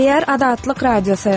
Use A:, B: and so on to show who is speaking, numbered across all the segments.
A: Diýer Adatlyk Radiosu.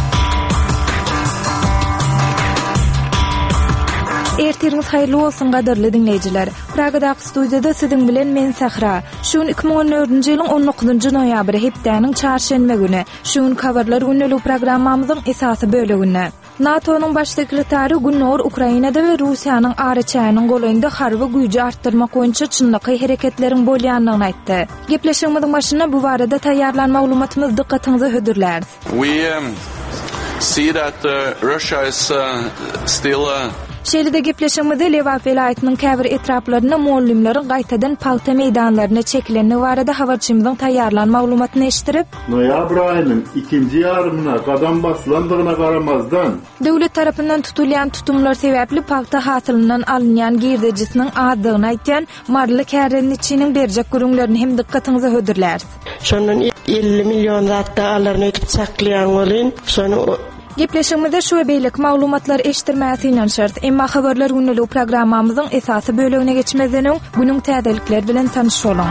A: Ertiriniz hayırlı olsun gaderli dinleyijiler. Pragadaky studiýada siziň bilen men Sahra. Şuň 2014-nji ýylyň 19-njy noýabry hepdeniň çarşenbe güni. Şuň habarlar günlük programmamyzyň esasy bölegine. NATO'nun baş sekretary Günnor Ukrainada we Russiýanyň araçaýynyň golaýynda harby güýji artdyrmak boýunça çynlyky hereketleriň bolýanlygyny aýtdy. Gepleşigimiziň başynda bu barada taýýarlan maglumatymyz dikkatyňizi hödürler.
B: We see that Russia is still
A: Şeýle-de gepleşigimizde Lewap welaýatynyň käbir etraplaryna mollimlerin gaýtadan palta meýdanlaryna çekilenine barada habarçymyzyň taýýarlan maglumatyny eşdirip,
C: noýabr aýynyň 2-nji ýarymyna gadam baslandygyna garamazdan
A: döwlet tarapyndan tutulýan tutumlar sebäpli palta hasylynyň alynýan girdejisiniň adygyny aýtýan Marly Käreniçiniň berjek görüňlerini hem dikkatyňizi hödürler.
D: Şonun 50 milyon zatda alaryny ötüp saklaýan bolyn, şonu
A: Gepleşigimizde şu beýlik maglumatlar eşdirmäsiň şert. Emma habarlar günlük programmamyzyň esasy bölegine geçmezden öň günüň täzelikleri bilen tanışalım.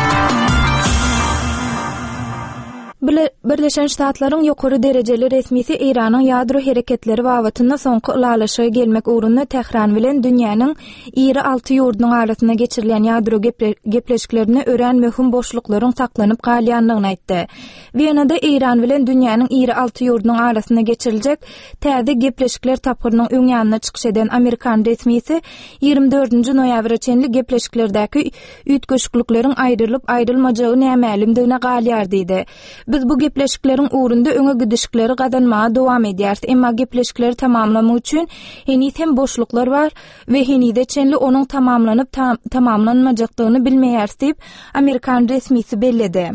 A: Birleşen Ştatlaryň ýokary derejeli resmisi Iranyň ýadro hereketleri babatynda soňky ulalaşyga gelmek ugrunda Tehran bilen dünýäniň iri 6 ýurdunyň arasyna geçirilen ýadro gepleşiklerini ören möhüm boşluklaryň saklanyp galýanlygyny aýtdy. Wienada Iran bilen dünýäniň iri 6 ýurdunyň arasyna geçiriljek täze gepleşikler tapgyrynyň öňýanyna çykyş eden Amerikan resmisi 24-nji noýabra çenli gepleşiklerdäki üýtgeşiklikleriň aýrylyp aýrylmajagy nämelimdigine galýar diýdi. Biz bu gepleşiklerin uğrunda öňe gidişikleri gadanmağa dowam edýäris. Emma gepleşikleri tamamlamak üçin henüz hem boşluklar bar we henüz çenli onuň tamamlanyp tamamlanmajakdygyny bilmeýäris diýip Amerikan resmisi belledi.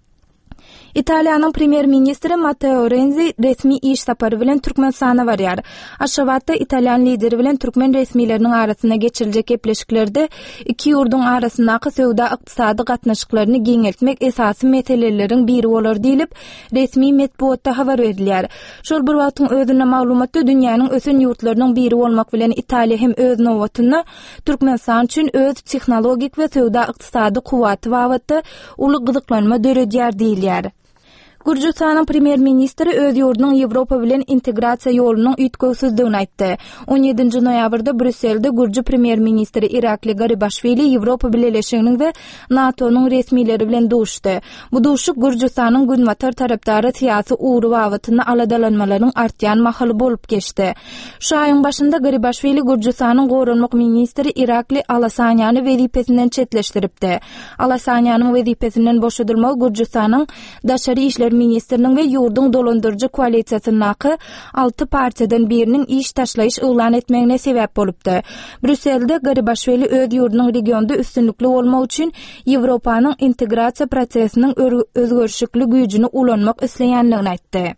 A: Italiýanyň premier ministri Matteo Renzi resmi iş sapary bilen Türkmenistana barýar. Aşgabatda Italiýan lideri bilen türkmen resmileriniň arasyna geçiriljek gepleşiklerde iki ýurduň arasyndaky söwda ykdysady gatnaşyklaryny geňeltmek esasy meseleleriň biri bolar diýilip, resmi medeniýetde habar berilýär. Şol bir wagtyň özüne maglumatda dünýäniň ösen ýurtlarynyň biri bolmak bilen Italiýa hem öz nowatyny Türkmenistan üçin öz tehnologik we söwda ykdysady kuwaty babatda uly gyzyklanma döredýär diýilýär. Gürjistanyň premier ministri öz ýurdunyň Ýewropa bilen integrasiýa ýolunyň üýtgüsizdigini aýtdy. 17-nji noýabrda Brüsselde Gürji premier ministri Irakli Garibaşvili Ýewropa Birleşiginiň we NATO'nyň resmileri bilen duşdy. Bu duşuk Gürjistanyň günwatar tarapdary syýasy uğru babatyny aladalanmalaryň artýan mahaly bolup geçdi. Şu aýyň başynda Garibaşvili Gürjistanyň gorunmak ministri Irakli Alasanýany wezipesinden çetleşdiripdi. Alasanýanyň wezipesinden boşadylmagy Gürjistanyň daşary işler ministriniň we ýurdun dolandyrjy koalisiýasynyň 6 partiýadan biriniň iş taşlaýyş ýylan etmegine sebäp bolupdy. Brüsselde Garibaşvili öz ýurdunyň regionda üstünlikli bolmak üçin Ýewropanyň integrasiýa prosesiniň özgörüşikli güýjüni ulanmak isleýänligini aýtdy.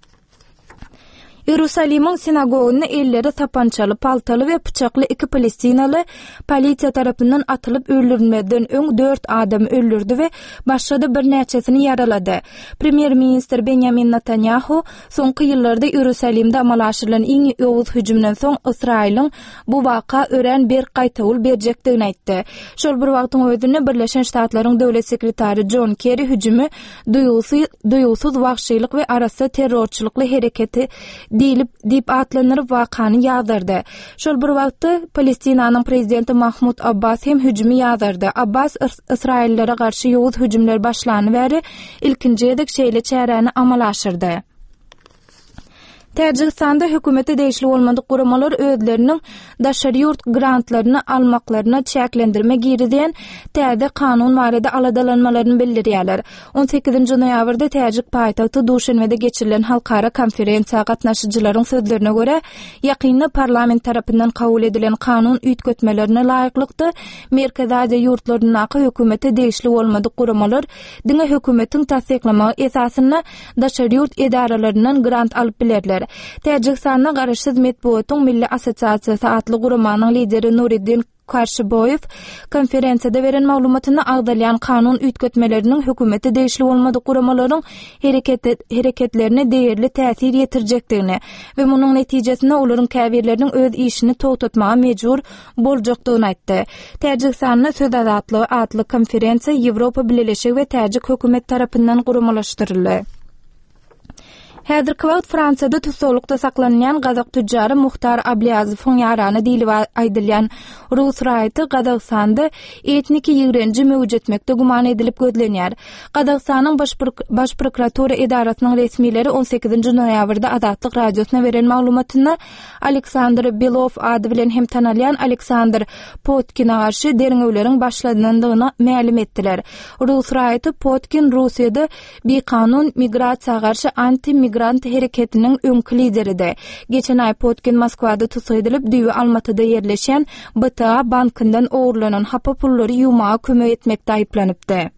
A: Ýerusalimyň sinagogyny elleri tapançaly, paltaly we bıçakly iki palestinaly polisiýa tarapyndan atylyp öldürülmeden öň 4 adam öldürdi we başga da bir näçesini yaralady. Premier minister Benjamin Netanyahu soňky ýyllarda Ýerusalimde amal aşyrylan iň ýowuz hüjümden soň Israýlyň bu waka ören bir gaýtawl berjekdigini aýtdy. Şol bir wagtyň özünde Birleşen Ştatlaryň döwlet sekretary John Kerry hüjümi duýulsuz wagşylyk we arasy terrorçylykly hereketi diýip atlanyryp wakany ýagdyrdy. Şol bir wagtda Palestinanyň prezidenti Mahmud Abbas hem hüjümi ýagdyrdy. Abbas Israillere garşy ýowuz hüjümler başlany bäri ilkinji edek şeýle çäreni amal aşyrdy. Täjikistanda hökümeti değişli olmadık guramalar özlerinin daşary ýurt grantlaryny almaklaryna çäklendirme girdiýän täze kanun barada aladalanmalaryny bildirýärler. 18-nji noýabrda Täjik paýtagty Duşanbede geçirilen halkara konferensiýa gatnaşyjylaryň sözlerine görä, ýakynda parlament tarapyndan kabul edilen kanun üýtgetmelerine laýyklykda Merkez Aziýa ýurtlarynyň hökümeti değişli olmadyk guramalar diňe hökümetiň tasdiklamagy esasyna daşary ýurt edaralarynyň grant alyp bilerler. Täjikistanyň garaşsyz medeniýetiň milli assosiasiýasy atly guramanyň lideri Nuriddin Karşıboyev konferensiýada beren maglumatyny agdalýan kanun üýtgetmeleriniň hökümeti değişli bolmadyk guramalaryň hereketlerine değerli täsir ýetirjekdigini we munyň netijesinde olaryň käbirleriniň öz işini toğtatmaga mejbur boljakdygyny aýtdy. Täjikistanyň söz azatlygy atly konferensiýa Ýewropa Birleşigi we Täjik hökümet tarapyndan guramalaşdyryldy. Häzirki wagt Fransada tutulukda saklanýan Gazak tüjjary Muhtar Ablyazowň ýarany diýilip aýdylýan Rus raýaty Gazakstanda etniki ýigrenji mewjudetmekde guman edilip gözlenýär. Gazakstanyň baş prokuratura idarasynyň resmileri 18 noýabrda Azatlyk radiosyna beren maglumatynda Aleksandr Belov ady bilen hem tanalýan Aleksandr Potkin'a garşy deriňewleriň başlandygyny ma'lum etdiler. Rus raýaty Potkin Russiýada bekanun migrasiýa garşy anti-migrant hereketiniň öňkü lideri. Geçen ay Potkin Moskwada tutuldyryp düýü Almatyda ýerleşen BTA bankyndan ogurlanan hapa pullary ýumaga kömek etmekde aýplanypdy.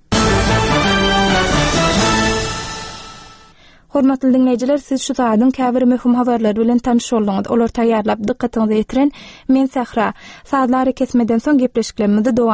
A: Hormatly dinleýijiler, siz şu saýadyň käbir möhüm habarlary bilen tanyş boldyňyz. Olar taýýarlap dikkatiňizi ýetiren men Sahra. Saatlary kesmeden soň gepleşiklerimizi